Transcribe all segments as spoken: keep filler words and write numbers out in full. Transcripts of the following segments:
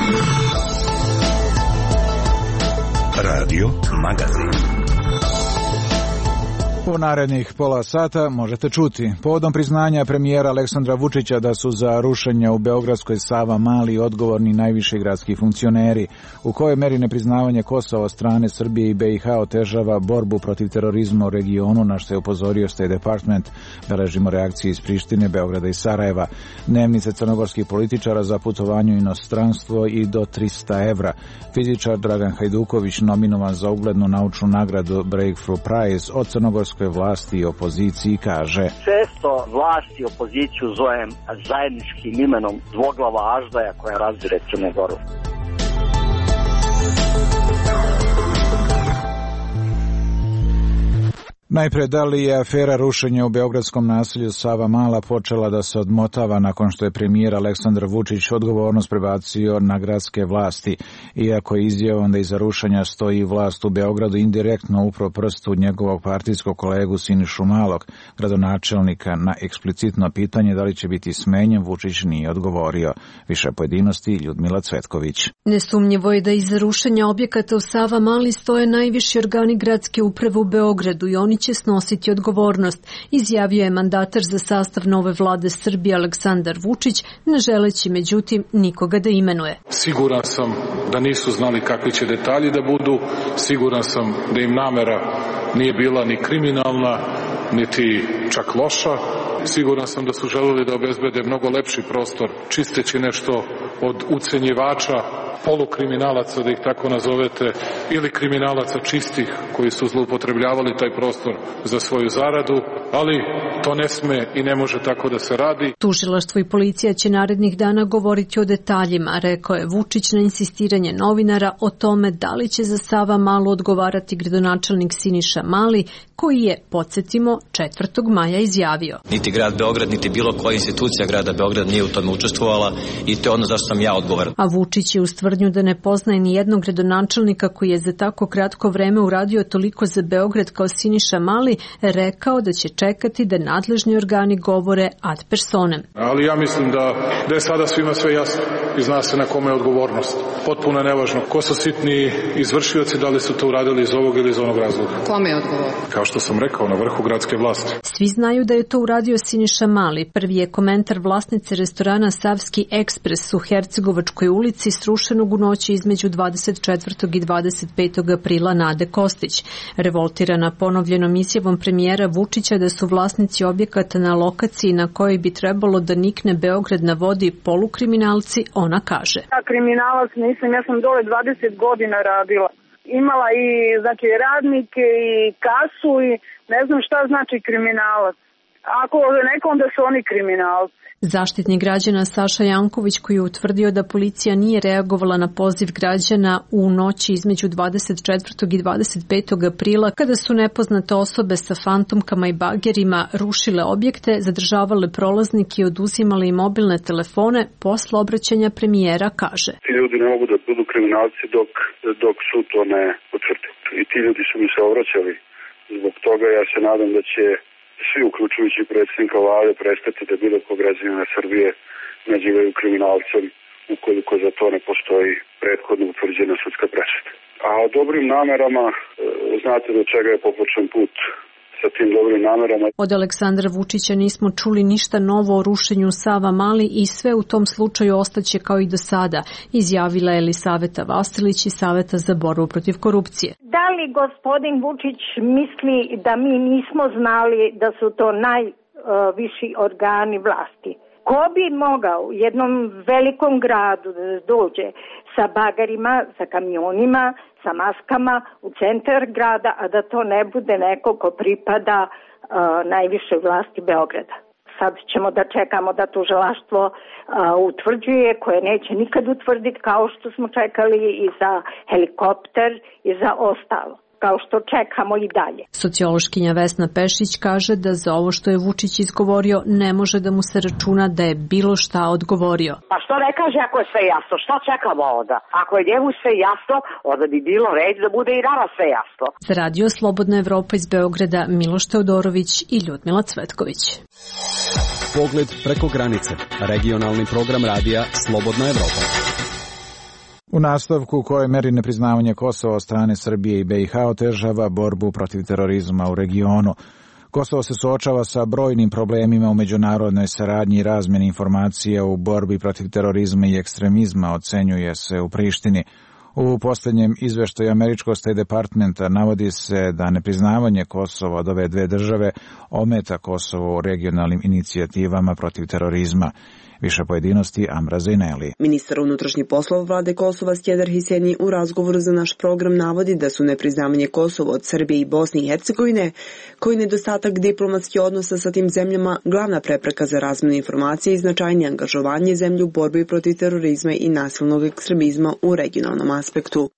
Radio Magazin. U narednih pola sata možete čuti. Povodom priznanja premijera Aleksandra Vučića da su za rušenje u Beogradskoj Savamali odgovorni najviši gradski funkcioneri, u kojoj meri nepriznavanje Kosova od strane Srbije i B i H otežava borbu protiv terorizma u regionu, na što je upozorio State Department. Beležimo reakcije iz Prištine, Beograda i Sarajeva. Dnevnice crnogorskih političara za putovanje u inostranstvo i do trista evra. Fizičar Dragan Hajduković nominovan za uglednu naučnu nagradu Breakthrough Prize od crnogorskoj vlasti i opoziciji kaže: Često vlast i opoziciju zovem zajedničkim imenom dvoglava aždaja koja razdire Crnu Goru. Najpre, da li je afera rušenja u beogradskom naselju Savamala počela da se odmotava nakon što je premijer Aleksandar Vučić odgovornost prebacio na gradske vlasti, iako je izjavom da iza rušenja stoji vlast u Beogradu indirektno upro prstu njegovog partijskog kolegu Sinišu Malog, gradonačelnika, na eksplicitno pitanje da li će biti smenjen, Vučić nije odgovorio. Više pojedinosti Ljudmila Cvetković. Nesumnjivo je da iza rušenja objekata u Savamali stoje najviši organi gradske uprave u Beogradu i oni će snositi odgovornost, izjavio je mandatar za sastav nove vlade Srbije Aleksandar Vučić, ne želeći međutim nikoga da imenuje. Siguran sam da nisu znali kakvi će detalji da budu, siguran sam da im namera nije bila ni kriminalna, niti čak loša. Siguran sam da su želeli da obezbede mnogo lepši prostor, čisteći nešto od ucenjivača, polukriminalaca, da ih tako nazovete, ili kriminalaca čistih koji su zloupotrebljavali taj prostor za svoju zaradu, ali to ne sme i ne može tako da se radi. Tužilaštvo i policija će narednih dana govoriti o detaljima, rekao je Vučić na insistiranje novinara o tome da li će za Savamalu odgovarati gradonačelnik Siniša Mali, koji je, podsjetimo, četvrtog maja izjavio: Niti grad Beograd, niti bilo koja institucija grada Beograd nije u tome učestvovala i to je ono zašto sam ja odgovoran. A Vučić je uz tvrdnju da ne poznaje ni jednog gradonačelnika koji je za tako kratko vreme uradio toliko za Beograd kao Siniša Mali, rekao da će čekati da nadležni organi govore ad personem. Ali ja mislim da, da je sada svima sve jasno i zna se na kome je odgovornost. Potpuno je nevažno ko su sitni izvršioci, da li su to uradili iz ovog ili iz onog razloga. Kome je odgovor? Kao što sam rekao, na vrhu gradske vlasti. Svi znaju da je to uradio Siniša Mali. Prvi je komentar vlasnice restorana Savski ekspres u Hercegovačkoj ulici, srušenog u noći između dvadeset četvrtog i dvadeset petog aprila, Nade Kostić. Revoltirana ponovljenom izjavom premijera Vučića da su vlasnici objekata na lokaciji na kojoj bi trebalo da nikne Beograd na vodi polukriminalci, ona kaže: Ja kriminalac nisam, ja sam dole dvadeset godina radila. Imala i znači radnike i kasu i ne znam šta znači kriminalac. Ako neko, onda su oni kriminalci. Zaštitnik građana Saša Janković, koji je utvrdio da policija nije reagovala na poziv građana u noći između dvadeset četvrtog i dvadeset petog aprila, kada su nepoznate osobe sa fantomkama i bagerima rušile objekte, zadržavale prolaznike i oduzimale im mobilne telefone, posle obraćanja premijera kaže: Ti ljudi ne mogu da budu kriminalci dok, dok sud to ne potvrdi. I ti ljudi su mi se obraćali. Zbog toga ja se nadam da će svi, uključujući predsjednika vlade, prestati da bilo ko građanina Srbije nazivaju kriminalcem ukoliko za to ne postoji prethodno utvrđena sudska presuda. A o dobrim namerama, znate do čega je popočen put sa tim dobrim namerama. Od Aleksandra Vučića nismo čuli ništa novo o rušenju Savamali i sve u tom slučaju ostaće kao i do sada, izjavila je Elisaveta Vasilić iz Saveta za borbu protiv korupcije. Da li gospodin Vučić misli da mi nismo znali da su to najviši organi vlasti? Ko bi mogao u jednom velikom gradu da dođe sa bagarima, sa kamionima, sa maskama u centar grada, a da to ne bude neko ko pripada uh, najvišoj vlasti Beograda? Sad ćemo da čekamo da tužilaštvo uh, utvrđuje, koje neće nikad utvrditi, kao što smo čekali i za helikopter i za ostalo, kao što čekamo i dalje. Sociološkinja Vesna Pešić kaže da za ovo što je Vučić izgovorio ne može da mu se računa da je bilo šta odgovorio. Pa što ne kaže ako je sve jasno? Šta čekamo onda? Ako je njemu sve jasno, onda bi bilo red da bude i nama sve jasno. Za Radio Slobodna Evropa iz Beograda, Miloš Teodorović i Ljudmila Cvetković. Pogled preko granice. Regionalni program radija Slobodna Evropa. U nastavku u kojoj meri nepriznavanje Kosova od strane Srbije i B i H otežava borbu protiv terorizma u regionu. Kosovo se suočava sa brojnim problemima u međunarodnoj saradnji i razmjeni informacija u borbi protiv terorizma i ekstremizma, ocenjuje se u Prištini. U posljednjem izveštaju američkog State Departmenta navodi se da nepriznavanje Kosova od ove dve države ometa Kosovo u regionalnim inicijativama protiv terorizma. Više pojedinosti Amra Zejneli. Ministar unutrašnjih poslova vlade Kosova Skjedar Hiseni u razgovoru za naš program navodi da su nepriznavanje Kosova od Srbije i Bosne i Hercegovine, koji nedostatak diplomatskih odnosa sa tim zemljama, glavna prepreka za razmjenu informacije i značajnije angažovanje zemlje u borbi protiv terorizma i nasilnog ekstremizma u regionalnom aspektu.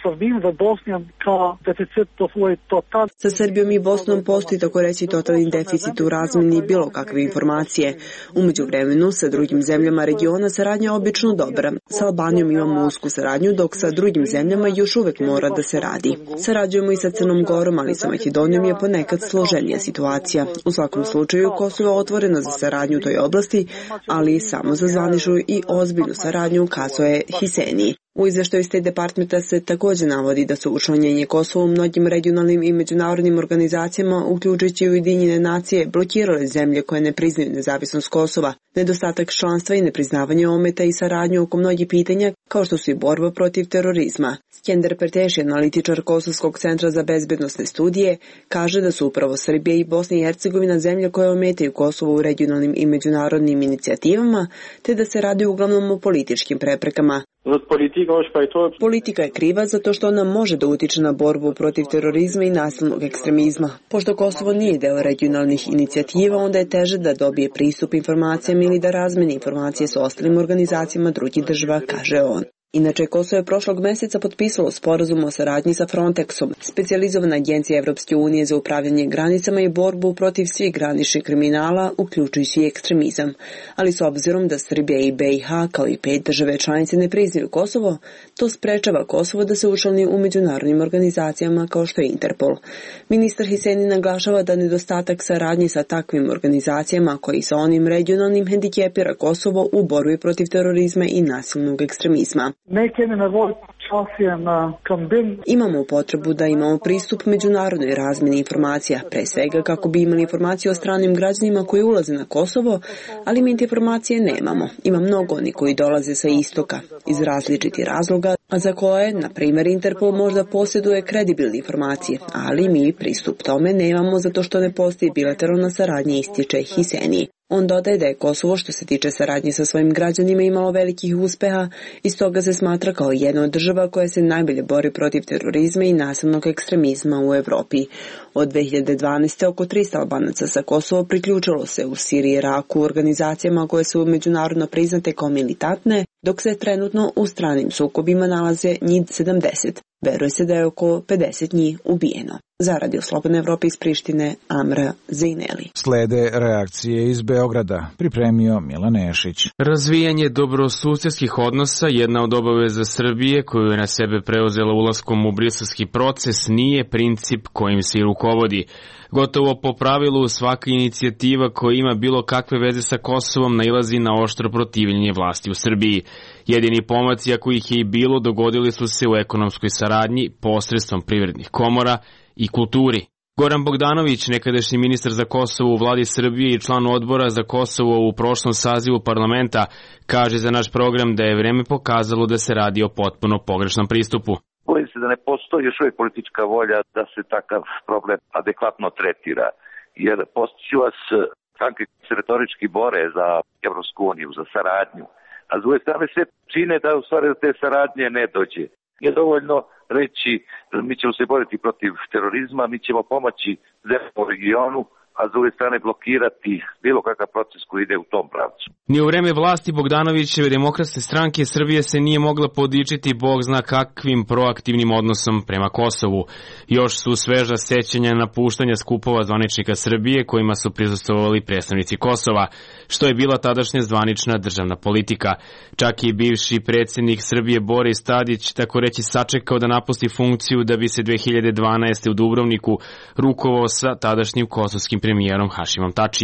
Sa Srbijom i Bosnom postoji tako reći totalni deficit u razmjeni bilo kakve informacije. U međuvremenu sa drugim zemljama regiona saradnja je obično dobra. Sa Albanijom imamo usku saradnju, dok sa drugim zemljama još uvek mora da se radi. Sarađujemo i sa Crnom Gorom, ali sa Makedonijom je ponekad složenija situacija. U svakom slučaju, Kosovo je otvoreno za saradnju u toj oblasti, ali samo za zvaničnu i ozbiljnu saradnju, ukazuje Hiseni. U izveštaju State Departmenta se također navodi da su učlanjenje Kosova u mnogim regionalnim i međunarodnim organizacijama, uključujući Ujedinjene nacije, blokirale zemlje koje ne priznaju nezavisnost Kosova. Nedostatak članstva i nepriznavanje ometa i saradnju oko mnogih pitanja, kao što su i borba protiv terorizma. Skender Perteši, analitičar Kosovskog centra za bezbednosne studije, kaže da su upravo Srbija i Bosna i Hercegovina zemlje koje ometaju Kosovo u regionalnim i međunarodnim inicijativama, te da se radi uglavnom o političkim preprekama. Politika je kriva zato što ona može da utiče na borbu protiv terorizma i nasilnog ekstremizma. Pošto Kosovo nije deo regionalnih inicijativa, onda je teže da dobije pristup informacijama ili da razmeni informacije s ostalim organizacijama drugih država, kaže on. Inače, Kosovo je prošlog meseca potpisalo sporazum o saradnji sa Frontexom, specijalizovana agencija Evropske unije za upravljanje granicama i borbu protiv svih graničnih kriminala, uključujući i ekstremizam. Ali s obzirom da Srbija i B i H, kao i pet države članice, ne priznaju Kosovo, to sprečava Kosovo da se učlani u međunarodnim organizacijama kao što je Interpol. Ministar Hiseni naglašava da nedostatak saradnje sa takvim organizacijama, koji sa onim regionalnim, hendikepira Kosovo u borbi protiv terorizma i nasilnog ekstremizma. Imamo potrebu da imamo pristup međunarodnoj razmjeni informacija, pre svega kako bi imali informacije o stranim građanima koji ulaze na Kosovo, ali mi informacije nemamo. Ima mnogo oni koji dolaze sa istoka, iz različitih razloga, a za koje, na primjer, Interpol možda posjeduje kredibilne informacije, ali mi pristup tome nemamo zato što ne postoji bilateralna saradnja, ističe Hiseni. On dodaje da je Kosovo, što se tiče saradnje sa svojim građanima, imalo velikih uspeha i stoga se smatra kao jedna od država koja se najbolje bori protiv terorizma i nasilnog ekstremizma u Evropi. Od dve hiljade dvanaeste. oko trista Albanaca sa Kosova priključilo se u Siriji i Iraku u organizacijama koje su međunarodno priznate kao militantne, dok se trenutno u stranim sukobima nalaze njih sedamdeset. Veruje se da je oko pedeset njih ubijeno. Za Radio Slobodne Evrope iz Prištine, Amra Zejneli. Slede reakcije iz Beograda, pripremio Milan Nešić. Razvijanje dobrosusjedskih odnosa, jedna od obaveza Srbije koju je na sebe preuzela ulaskom u briselski proces, nije princip kojim se rukovodi. Gotovo po pravilu svaka inicijativa koja ima bilo kakve veze sa Kosovom nailazi na oštro protivljenje vlasti u Srbiji. Jedini pomaci, ako ih je i bilo, dogodili su se u ekonomskoj saradnji posredstvom privrednih komora i kulturi. Goran Bogdanović, nekadašnji ministar za Kosovo u vladi Srbije i član odbora za Kosovo u prošlom sazivu parlamenta, kaže za naš program da je vreme pokazalo da se radi o potpuno pogrešnom pristupu. Bojim se da ne postoji još uvijek politička volja da se takav problem adekvatno tretira, jer postiću vas stranke se retorički bore za Evropsku uniju, za saradnju, a s druge strane sve čine da u stvari do te saradnje ne dođe. Nije dovoljno reći mi ćemo se boriti protiv terorizma, mi ćemo pomoći zemljama u regionu, a s druge strane blokirati bilo kakav proces koji ide u tom pravcu. Ni u vreme vlasti Bogdanovićeve Demokratske stranke Srbije se nije mogla podičiti bog zna kakvim proaktivnim odnosom prema Kosovu. Još su sveža sećanja napuštanja skupova zvaničnika Srbije kojima su prisustvovali predstavnici Kosova, što je bila tadašnja zvanična državna politika. Čak i bivši predsjednik Srbije Boris Tadić tako reći sačekao da napusti funkciju da bi se dve hiljade dvanaeste. u Dubrovniku rukovao sa tadašnjim kosovskim premijerom Hašimom Tačijem.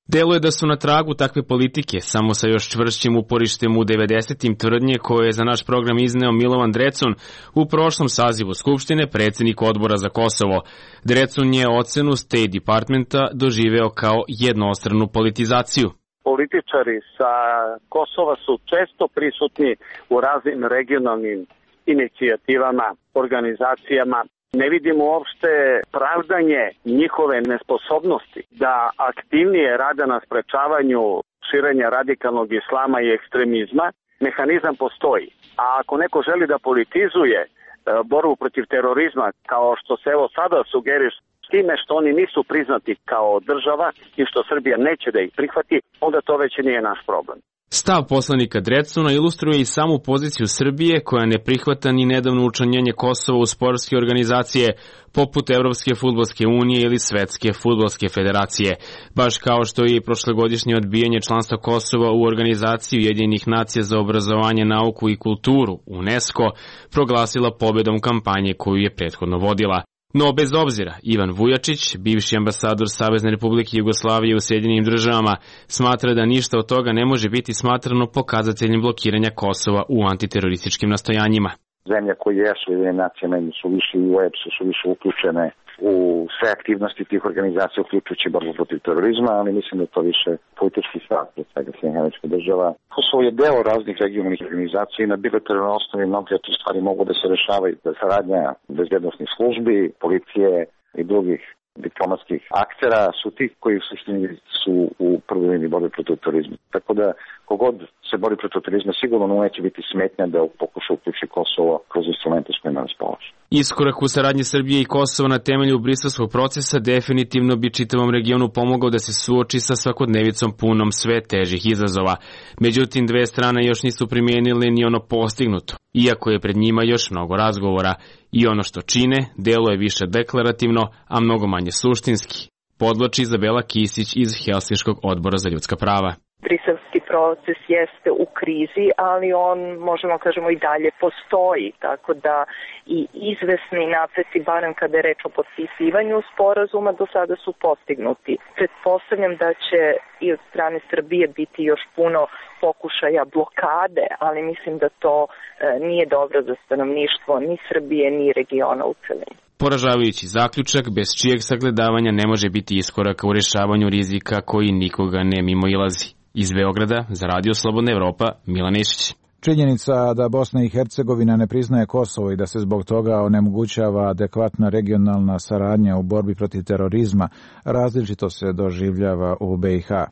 Deluje da su na tragu takve politike, samo sa još čvršćim uporištem u devedesetim tvrdnje koje je za naš program izneo Milovan Drecun, u prošlom sazivu Skupštine predsjednik odbora za Kosovo. Drecun je ocenu State Departmenta doživeo kao jednostranu politizaciju. Političari sa Kosova su često prisutni u raznim regionalnim inicijativama, organizacijama. Ne vidimo uopšte pravdanje njihove nesposobnosti da aktivnije rade na sprečavanju širenja radikalnog islama i ekstremizma. Mehanizam postoji. A ako neko želi da politizuje e, borbu protiv terorizma, kao što se evo sada sugeriš, s time što oni nisu priznati kao država i što Srbija neće da ih prihvati, onda to već nije naš problem. Stav poslanika Drecuna ilustruje i samu poziciju Srbije, koja ne prihvata ni nedavno učlanjenje Kosova u sportske organizacije poput Evropske fudbalske unije ili Svetske fudbalske federacije, baš kao što je i prošlogodišnje odbijanje članstva Kosova u organizaciji Ujedinjenih nacija za obrazovanje, nauku i kulturu, UNESCO, proglasila pobedom kampanje koju je prethodno vodila. No, bez obzira, Ivan Vujačić, bivši ambasador Savezne Republike Jugoslavije u Sjedinjenim državama, smatra da ništa od toga ne može biti smatrano pokazateljem blokiranja Kosova u antiterorističkim nastojanjima. Zemlje koje jesu Ujedinjene nacije, meni su više i u O E B S-u su više uključene u sve aktivnosti tih organizacija, uključujući borbu protiv terorizma, ali mislim da je to više politički stav od svega Sjedinjenih Američkih Država. Kosovo je deo raznih regionalnih organizacija i na bilateralnoj osnovi mnoge od tih stvari mogu da se rešavaju. Saradnja bezbednosnih službi, policije i drugih diplomatskih aktera su ti koji u suštini su u prvoj liniji borbe protiv terorizma. Tako da kogod se bori protiv terorizma sigurno neće biti smetnja da pokuša uključi Kosovo kroz instrumente s kojima raspolaže. Iskorak u saradnji Srbije i Kosova na temelju briselskog procesa definitivno bi čitavom regionu pomogao da se suoči sa svakodnevicom punom sve težih izazova. Međutim, dve strane još nisu primijenile ni ono postignuto, iako je pred njima još mnogo razgovora. I ono što čine, delo je više deklarativno, a mnogo manje suštinski, podvlači Izabela Kisić iz Helsinškog odbora za ljudska prava. Briselski proces jeste u krizi, ali on, možemo kažemo, i dalje postoji, tako da i izvesni napreci, barem kada je reč o potpisivanju sporazuma, do sada su postignuti. Pretpostavljam da će i od strane Srbije biti još puno pokušaja blokade, ali mislim da to e, nije dobro za stanovništvo ni Srbije, ni regiona u celini. Poražavajući zaključak, bez čijeg sagledavanja ne može biti iskoraka u rješavanju rizika koji nikoga ne mimoilazi. Iz Beograda, za Radio Slobodna Evropa, Milan Išić. Činjenica da Bosna i Hercegovina ne priznaje Kosovo i da se zbog toga onemogućava adekvatna regionalna saradnja u borbi protiv terorizma različito se doživljava u B i H.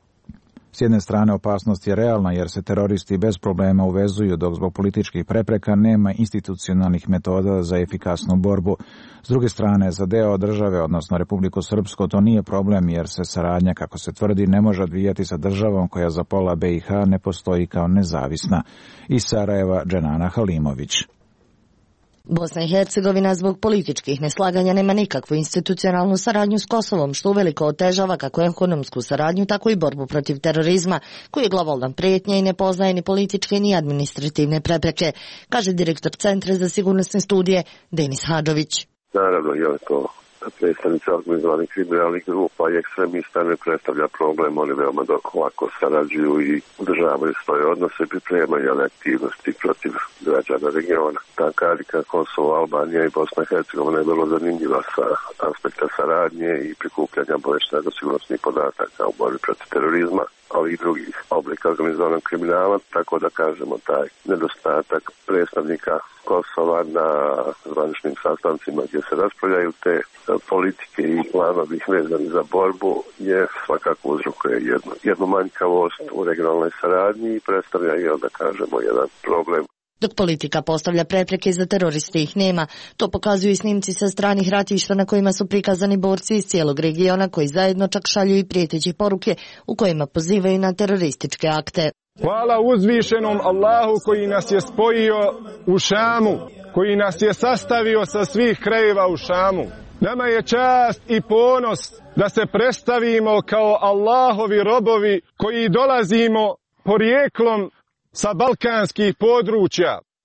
S jedne strane opasnost je realna jer se teroristi bez problema uvezuju, dok zbog političkih prepreka nema institucionalnih metoda za efikasnu borbu. S druge strane, za deo države, odnosno Republiku Srpsko, to nije problem jer se saradnja, kako se tvrdi, ne može odvijati sa državom koja za pola B i H ne postoji kao nezavisna. Iz Sarajeva, Dženana Halimović. Bosna i Hercegovina zbog političkih neslaganja nema nikakvu institucionalnu saradnju s Kosovom, što uveliko otežava kako ekonomsku saradnju, tako i borbu protiv terorizma, koji je globalna prijetnja i ne poznaje ni političke ni administrativne prepreke, kaže direktor Centra za sigurnosne studije Denis Hadžović. Naravno, je to predstavnici organizovanih kriminalnih grupa i ekstremista ne predstavlja problem, oni veoma lako sarađuju i održavaju svoje odnose i pripremaju aktivnosti protiv građana regiona. Ta karika Kosovo, Albanija i Bosna i Hercegovina je vrlo zanimljiva sa aspekta saradnje i prikupljanja obavještajno sigurnosnih podataka u borbi protiv terorizma, ali i drugih oblika organizovanog kriminala, tako da kažemo taj nedostatak predstavnika Kosova na zvaničnim sastancima gdje se raspravljaju te politike i planovi vezani za borbu je svakako uzrokuje jednu, jednu manjkavost u regionalnoj saradnji i predstavlja je, da kažemo, jedan problem. Dok politika postavlja prepreke za teroriste ih nema, to pokazuju i snimci sa stranih ratišta na kojima su prikazani borci iz cijelog regiona koji zajedno čak šalju i prijeteće poruke u kojima pozivaju na terorističke akte. Hvala uzvišenom Allahu koji nas je spojio u Šamu, koji nas je sastavio sa svih krajeva u Šamu. Nama je čast i ponos da se predstavimo kao Allahovi robovi koji dolazimo porijeklom sa balkanskih područja.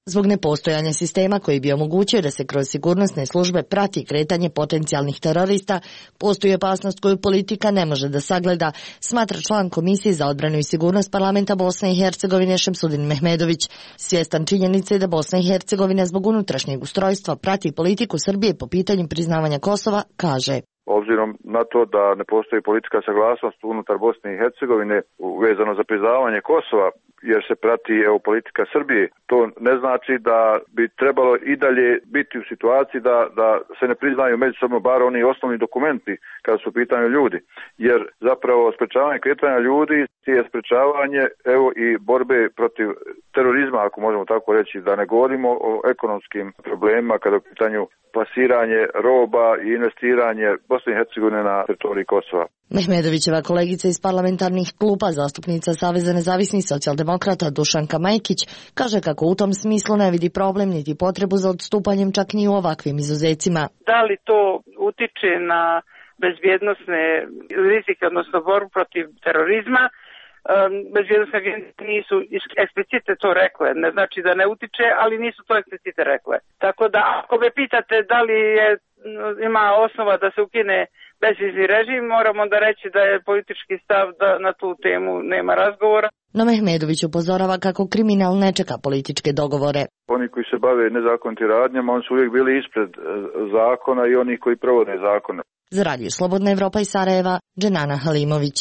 Zbog nepostojanja sistema koji bi omogućio da se kroz sigurnosne službe prati kretanje potencijalnih terorista, postoji opasnost koju politika ne može da sagleda, smatra član Komisije za odbranu i sigurnost Parlamenta Bosne i Hercegovine Šemsudin Mehmedović. Svjestan činjenice da Bosna i Hercegovina zbog unutrašnjeg ustrojstva prati politiku Srbije po pitanju priznavanja Kosova, kaže: Obzirom na to da ne postoji politika saglasnost unutar Bosne i Hercegovine vezano za priznavanje Kosova, jer se prati evo, politika Srbije, to ne znači da bi trebalo i dalje biti u situaciji da, da se ne priznaju međusobno bar oni osnovni dokumenti kada su u pitanju ljudi. Jer zapravo sprečavanje kretanja ljudi je sprečavanje evo i borbe protiv terorizma, ako možemo tako reći, da ne govorimo o ekonomskim problemima kada je u pitanju plasiranje roba i investiranje Bosne i Hercegovine na teritoriji Kosova. Mehmedovićeva kolegica iz parlamentarnih klupa, zastupnica Saveza nezavisnih socijaldemokrata Dušanka Majkić, kaže kako u tom smislu ne vidi problem niti potrebu za odstupanjem čak ni u ovakvim izuzecima. Da li to utiče na bezbjednosne rizike, odnosno borbu protiv terorizma? Bezbjednostne agencije nisu eksplicite to rekle, ne znači da ne utiče, ali nisu to eksplicite rekle. Tako da ako me pitate da li je, ima osnova da se ukine bezvizni režim, moram onda reći da je politički stav da na tu temu nema razgovora. No Mehmedović upozorava kako kriminal ne čeka političke dogovore. Oni koji se bave nezakonitim radnjama, oni su uvijek bili ispred zakona i oni koji provode zakone. Za Radio Slobodna Evropa iz Sarajeva, Dženana Halimović.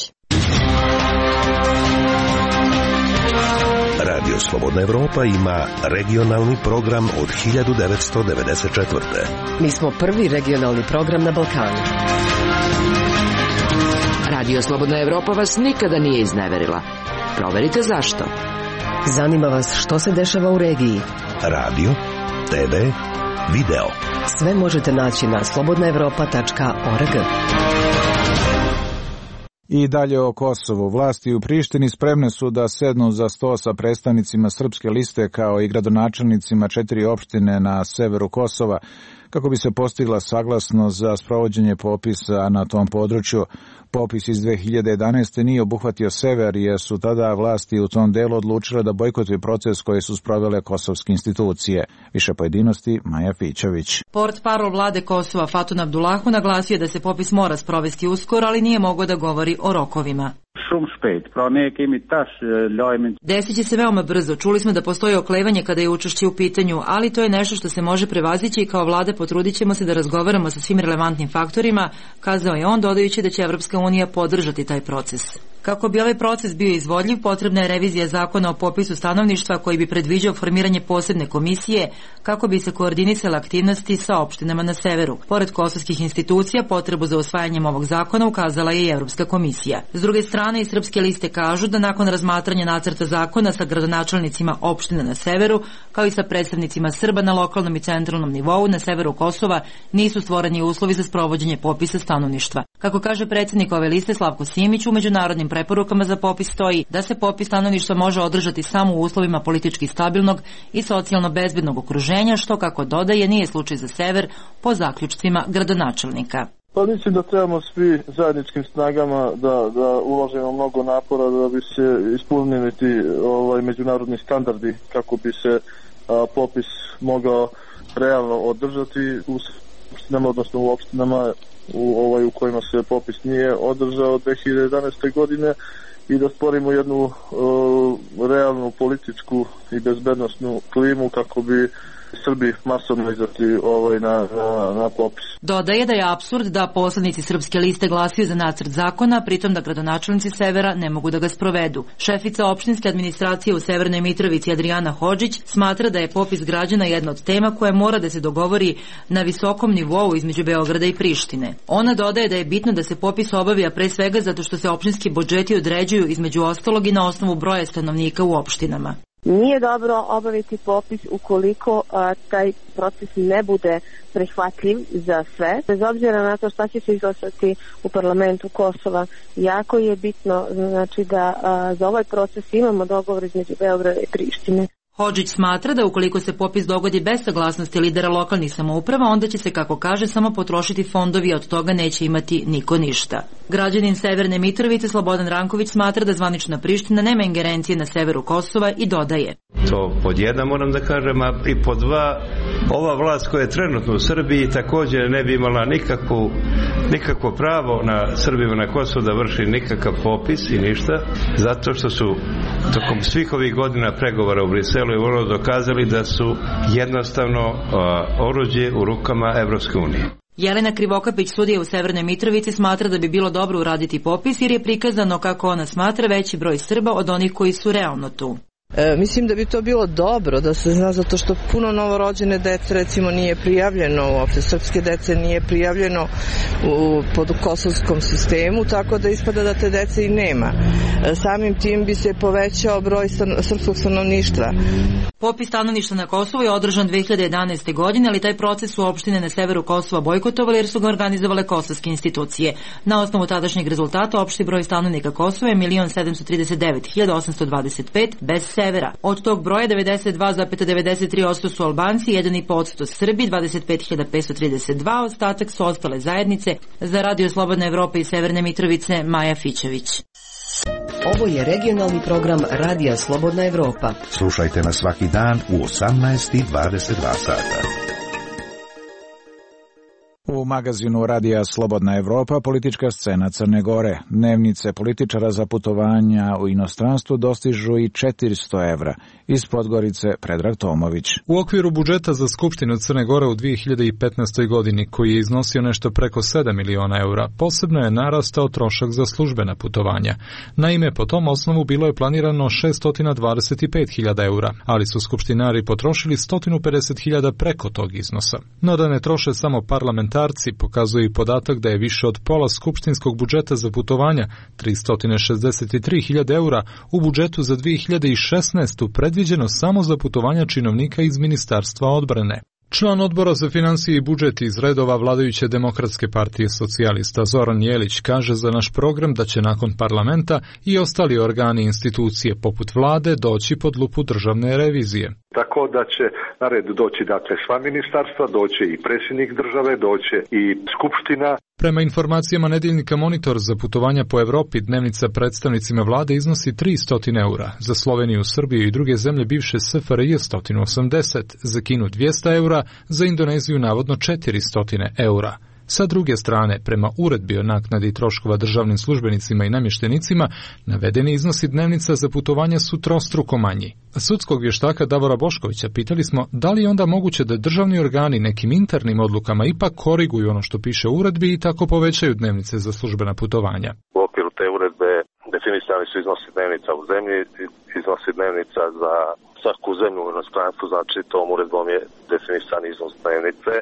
Radio Slobodna Evropa ima regionalni program od hiljadu devetsto devedeset četvrte. Mi smo prvi regionalni program na Balkanu. Radio Slobodna Evropa vas nikada nije izneverila. Proverite zašto. Zanima vas što se dešava u regiji. Radio, te ve, video. Sve možete naći na slobodna evropa tačka org. I dalje o Kosovu. Vlasti u Prištini spremne su da sednu za sto sa predstavnicima Srpske liste kao i gradonačelnicima četiri opštine na severu Kosova kako bi se postigla saglasnost za sprovođenje popisa na tom području. Popis iz dve hiljade jedanaeste. nije obuhvatio sever jer su tada vlasti u tom delu odlučile da bojkotuju proces koji su sprovele kosovske institucije. Više pojedinosti Maja Fićević. Portparol vlade Kosova Fatun Abdullahu naglasio da se popis mora sprovesti uskoro, ali nije mogao da govori o rokovima. Desit će se veoma brzo. Čuli smo da postoji oklevanje kada je učešće u pitanju, ali to je nešto što se može prevazići i kao vlade potrudit ćemo se da razgovaramo sa svim relevantnim faktorima, kazao je on, dodajući da će Evropska unija podržati taj proces. Kako bi ovaj proces bio izvodljiv, potrebna je revizija zakona o popisu stanovništva koji bi predviđao formiranje posebne komisije kako bi se koordinisale aktivnosti sa opštinama na severu. Pored kosovskih institucija, potrebu za usvajanjem ovog zakona ukazala je i Evropska komisija. S druge strane, i Srpske liste kažu da nakon razmatranja nacrta zakona sa gradonačelnicima opština na severu, kao i sa predstavnicima Srba na lokalnom i centralnom nivou na severu Kosova, nisu stvoreni uslovi za sprovođenje popisa stanovništva. Kako kaže predsjednik ove liste Slavko Simić, u međunarodnim preporukama za popis stoji da se popis stanovništva može održati samo u uslovima politički stabilnog i socijalno bezbednog okruženja, što, kako dodaje, nije slučaj za sever po zaključcima gradonačelnika. Pa mislim da trebamo svi zajedničkim snagama da, da uložimo mnogo napora da bi se ispunili ti ovaj, međunarodni standardi kako bi se a, popis mogao realno održati u opštinama, odnosno u opštinama u, ovaj, u kojima se popis nije održao dve hiljade jedanaeste. godine i da stvorimo jednu uh, realnu političku i bezbednosnu klimu kako bi Srbi masovno izašli ovaj na, na, na popis. Dodaje da je apsurd da poslanici Srpske liste glasaju za nacrt zakona, pritom da gradonačelnici severa ne mogu da ga sprovedu. Šefica opštinske administracije u Severnoj Mitrovici Adriana Hodžić smatra da je popis građana jedna od tema koja mora da se dogovori na visokom nivou između Beograda i Prištine. Ona dodaje da je bitno da se popis obavi, a pre svega zato što se opštinski budžeti određuju između ostalog i na osnovu broja stanovnika u opštinama. Nije dobro obaviti popis ukoliko a, taj proces ne bude prihvatljiv za sve. Bez obzira na to šta će se izglasati u parlamentu Kosova, jako je bitno znači da a, za ovaj proces imamo dogovor između Beograda i Prištine. Hodžić smatra da ukoliko se popis dogodi bez saglasnosti lidera lokalnih samouprava, onda će se, kako kaže, samo potrošiti fondovi, a od toga neće imati niko ništa. Građanin Severne Mitrovice Slobodan Ranković smatra da zvanična Priština nema ingerencije na severu Kosova i dodaje. To pod jedan moram da kažem, a i pod dva, ova vlast koja je trenutno u Srbiji također ne bi imala nikakvu, nikakvo pravo na Srbima na Kosovu da vrši nikakav popis i ništa, zato što su tokom svih ovih godina pregovora u Briselu i vrlo dokazali da su jednostavno uh, oruđe u rukama Evropske unije. Jelena Krivokapić, sudija u Severnoj Mitrovici, smatra da bi bilo dobro uraditi popis jer je prikazano, kako ona smatra, veći broj Srba od onih koji su realno tu. E, mislim da bi to bilo dobro da se zna, zato što puno novorođene dece recimo nije prijavljeno, uopšte srpske dece nije prijavljeno u, pod kosovskom sistemu, tako da ispada da te dece i nema. E, samim tim bi se povećao broj stan, srpskog stanovništva. Popis stanovništva na Kosovu je održan dve hiljade jedanaeste. godine, ali taj proces su opštine na severu Kosova bojkotovali jer su ga organizovale kosovske institucije. Na osnovu tadašnjeg rezultata opšti broj stanovnika Kosova je milion sedamsto trideset devet hiljada osamsto dvadeset pet bez severa. Od tog broja devedeset dva zarez devedeset tri posto su Albanci, jedan i po posto Srbi, dvadeset pet hiljada petsto trideset dva, ostatak su ostale zajednice. Za Radio Slobodna Evropa iz Severne Mitrovice, Maja Fićević. Ovo je regionalni program Radija Slobodna Evropa. Slušajte nas svaki dan u osamnaest i dvadeset dva sata. U magazinu Radija Slobodna Evropa politička scena Crne Gore. Dnevnice političara za putovanja u inostranstvu dostižu i četiristo evra. Iz Podgorice Predrag Tomović. U okviru budžeta za Skupštinu Crne Gore u dve hiljade petnaestoj. godini, koji je iznosio nešto preko sedam miliona eura, posebno je narastao trošak za službena putovanja. Naime, po tom osnovu bilo je planirano šessto dvadeset pet hiljada eura, ali su skupštinari potrošili sto pedeset hiljada preko tog iznosa. No da ne troše samo parlamentarci, pokazuje i podatak da je više od pola skupštinskog budžeta za putovanja, tristo šezdeset tri hiljade eura, u budžetu za dve hiljade šesnaestu. predviđeno samo za putovanja činovnika iz Ministarstva odbrane. Član odbora za financije i budžet iz redova vladajuće Demokratske partije socijalista Zoran Jelić kaže za naš program da će nakon parlamenta i ostali organi i institucije poput vlade doći pod lupu državne revizije. Tako da će na red doći dakle sva ministarstva, doće i predsjednik države, doće i skupština. Prema informacijama nedeljnika Monitor, za putovanja po Evropi dnevnica predstavnicima vlade iznosi tristo eura, za Sloveniju, Srbiju i druge zemlje bivše S F R J sto osamdeset, za Kinu dvjesto eura, za Indoneziju navodno četiristo eura. Sa druge strane, prema uredbi o naknadi troškova državnim službenicima i namještenicima, navedeni iznosi dnevnica za putovanja su trostruko manji. Sudskog vještaka Davora Boškovića pitali smo da li je onda moguće da državni organi nekim internim odlukama ipak koriguju ono što piše u uredbi i tako povećaju dnevnice za službena putovanja. U okviru te uredbe definisani su iznosi dnevnica u zemlji, iznosi dnevnica za svaku zemlju u inostranstvu, znači tom uredbom je definisan iznos dnevnice.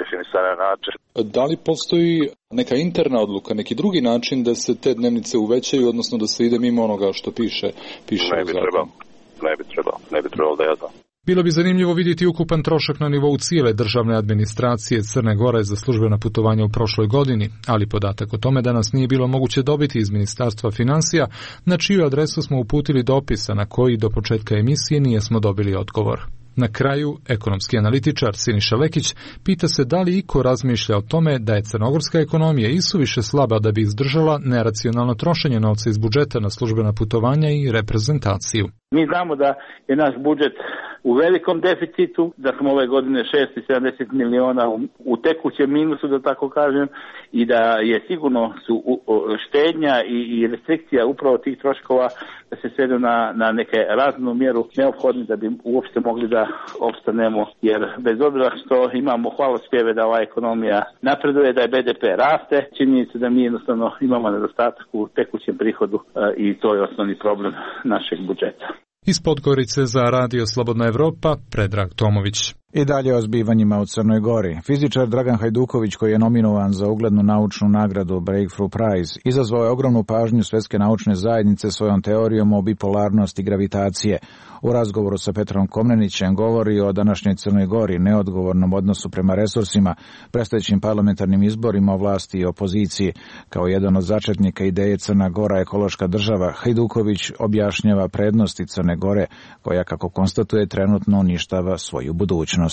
Da li postoji neka interna odluka, neki drugi način da se te dnevnice uvećaju, odnosno da se ide mimo onoga što piše, piše ne bi trebalo, ne bi trebalo, ne bi trebalo da ja znam. Bilo bi zanimljivo vidjeti ukupan trošak na nivou cijele državne administracije Crne Gore za službena putovanja u prošloj godini, ali podatak o tome danas nije bilo moguće dobiti iz Ministarstva financija, na čiju adresu smo uputili dopisa na koji do početka emisije nijesmo dobili odgovor. Na kraju, ekonomski analitičar Siniša Lekić pita se da li iko razmišlja o tome da je crnogorska ekonomija isuviše slaba da bi izdržala neracionalno trošenje novca iz budžeta na službena putovanja i reprezentaciju. Mi znamo da je naš budžet u velikom deficitu, da smo ove godine šesto sedamdeset miliona u tekućem minusu, da tako kažem, i da je sigurno su štednja i restrikcija upravo tih troškova da se svedu na, na neke raznu mjeru neophodni da bi uopšte mogli da opstanemo, jer bez obzira što imamo hvalospjeve da ova ekonomija napreduje, da je B D P raste, činjenica da mi jednostavno imamo nedostatak u tekućem prihodu i to je osnovni problem našeg budžeta. Iz Podgorice za Radio Slobodna Evropa, Predrag Tomović. I dalje o zbivanjima u Crnoj Gori. Fizičar Dragan Hajduković, koji je nominovan za uglednu naučnu nagradu Breakthrough Prize, izazvao je ogromnu pažnju svjetske naučne zajednice svojom teorijom o bipolarnosti gravitacije. U razgovoru sa Petrom Komnenićem govori o današnjoj Crnoj Gori, neodgovornom odnosu prema resursima, predstojećim parlamentarnim izborima o vlasti i opoziciji. Kao jedan od začetnika ideje Crna Gora ekološka država, Hajduković objašnjava prednosti Crne Gore, koja, kako konstatuje, trenutno uništava svoju budućnost.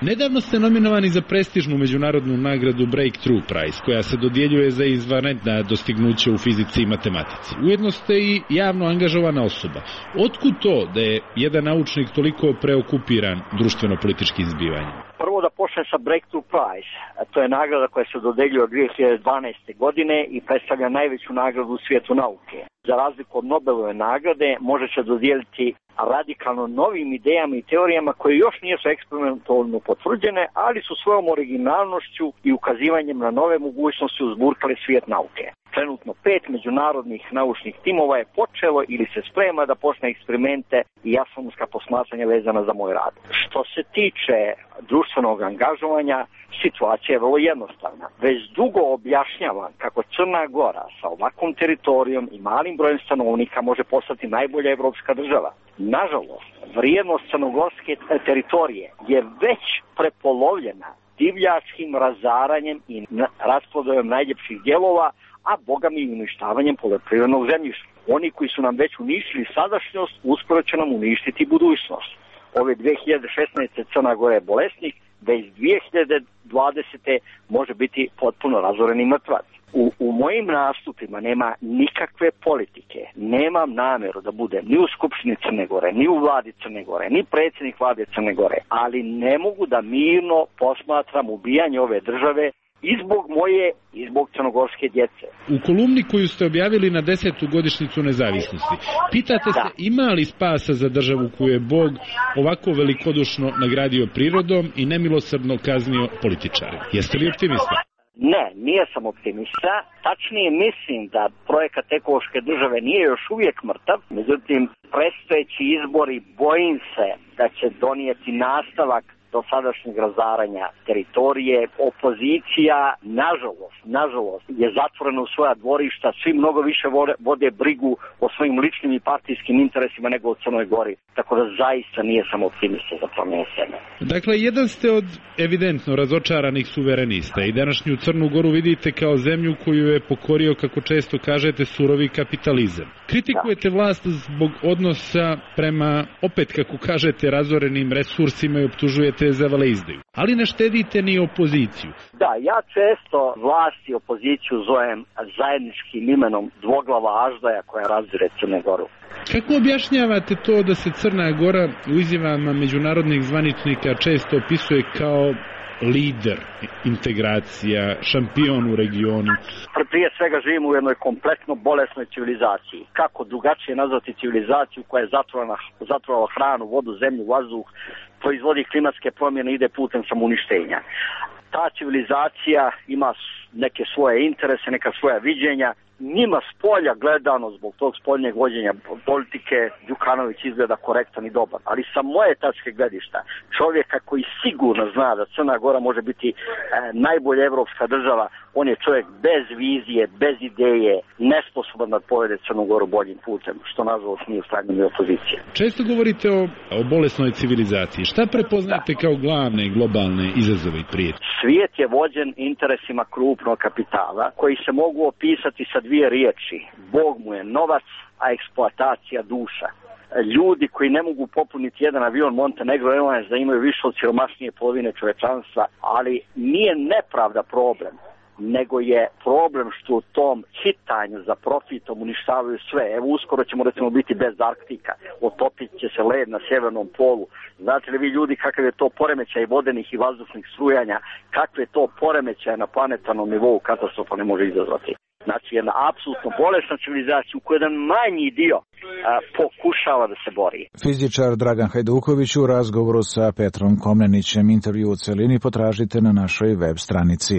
Nedavno ste nominovani za prestižnu međunarodnu nagradu Breakthrough Prize, koja se dodjeljuje za izvanredna dostignuća u fizici i matematici. Ujedno ste i javno angažovana osoba. Otkud to da je jedan naučnik toliko preokupiran društveno-političkim zbivanjem? Prvo da počnem sa Breakthrough Prize. To je nagrada koja se dodeljuje od dvije hiljade dvanaeste. godine i predstavlja najveću nagradu u svijetu nauke. Za razliku od Nobelove nagrade može se dodijeliti radikalno novim idejama i teorijama koje još nisu eksperimentalno potvrđene, ali su svojom originalnošću i ukazivanjem na nove mogućnosti uzburkali svijet nauke. Trenutno pet međunarodnih naučnih timova je počelo ili se sprema da počne eksperimente i astronomska posmatranja vezana za moj rad. Što se tiče društvenog angažovanja, situacija je vrlo jednostavna. Već dugo objašnjavam kako Crna Gora sa ovakvom teritorijom i malim brojem stanovnika može postati najbolja evropska država. Nažalost, vrijednost crnogorske teritorije je već prepolovljena divljačkim razaranjem i rasprodajom najljepših dijelova, a boga mi i uništavanjem poljoprivrednog zemljišta. Oni koji su nam već uništili sadašnjost, uskoro će nam uništiti budućnost. Ove dvije hiljade šesnaeste. Crna Gora je bolesnik, da iz dvije hiljade dvadesete. može biti potpuno razoreni mrtvac. U, u mojim nastupima nema nikakve politike. Nemam nameru da budem ni u Skupštini Crne Gore, ni u vladi Crne Gore, ni predsjednik vlade Crne Gore, ali ne mogu da mirno posmatram ubijanje ove države i zbog moje i zbog crnogorske djece. U kolumni koju ste objavili na desetu godišnjicu nezavisnosti, pitate da. se ima li spasa za državu koju je Bog ovako velikodušno nagradio prirodom i nemilosrdno kaznio političare. Jeste li optimista? Ne, nije sam optimista. Tačnije mislim da projekat ekološke države nije još uvijek mrtav. Međutim, predstojeći izbori bojim se da će donijeti nastavak do sadašnjeg razaranja teritorije. Opozicija, nažalost, nažalost, je zatvorena u svoja dvorišta, svi mnogo više vode, vode brigu o svojim ličnim i partijskim interesima nego o Crnoj Gori. Tako da zaista nije sam optimista za promjene sebe. Dakle, jedan ste od evidentno razočaranih suverenista i današnju Crnu Goru vidite kao zemlju koju je pokorio, kako često kažete, surovi kapitalizam. Kritikujete da. vlast zbog odnosa prema, opet kako kažete, razorenim resursima i optužujete za veleizdaju. Ali ne štedite ni opoziciju. Da, ja često vlast i opoziciju zovem zajedničkim imenom dvoglava aždaja koja razire Crne Goru. Kako objašnjavate to da se Crna Gora u izjavama međunarodnih zvaničnika često opisuje kao lider integracija, šampion u regionu? Prije svega živimo u jednoj kompletno bolesnoj civilizaciji. Kako drugačije nazvati civilizaciju koja je zatvorena, zatvorila hranu, vodu, zemlju, vazduh, proizvodi klimatske promjene, ide putem samouništenja. Ta civilizacija ima neke svoje interese, neka svoja viđenja. Njima s polja gledano, zbog tog spoljnjeg vođenja politike, Đukanović izgleda korektan i dobar. Ali sa moje tačke gledišta, čovjeka koji sigurno zna da Crna Gora može biti e, najbolja evropska država, on je čovjek bez vizije, bez ideje, nesposoban da povede Crnu Goru boljim putem, što nažalost nije u stanju ni opozicije. Često govorite o, o bolesnoj civilizaciji. Šta prepoznate da. kao glavne globalne izazove i prijetnje? Svijet je vođen interesima krupnog kapitala, koji se mogu opisati sa dvije riječi. Bog mu je novac, a eksploatacija duša. Ljudi koji ne mogu popuniti jedan avion Montenegro Airlines da imaju više od siromašnije polovine čovečanstva, ali nije nepravda problem, nego je problem što u tom hitanju za profitom uništavaju sve. Evo uskoro ćemo recimo biti bez Arktika, otopit će se led na sjevernom polu. Znate li vi ljudi kakav je to poremećaj vodenih i vazdušnih strujanja, kakve to poremećaje na planetarnom nivou katastrofa ne može izazvati. Znači jedna apsolutno bolesna civilizacija u kojoj jedan manji dio a, pokušava da se bori. Fizičar Dragan Hajduković u razgovoru sa Petrom Komnenićem. Intervju u celini potražite na našoj web stranici.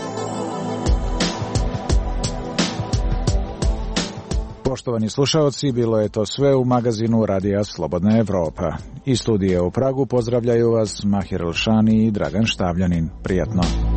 Poštovani slušaoci, bilo je to sve u magazinu Radija Slobodna Evropa. Iz studija u Pragu pozdravljaju vas Mahir Elšani i Dragan Štavljanin. Prijatno.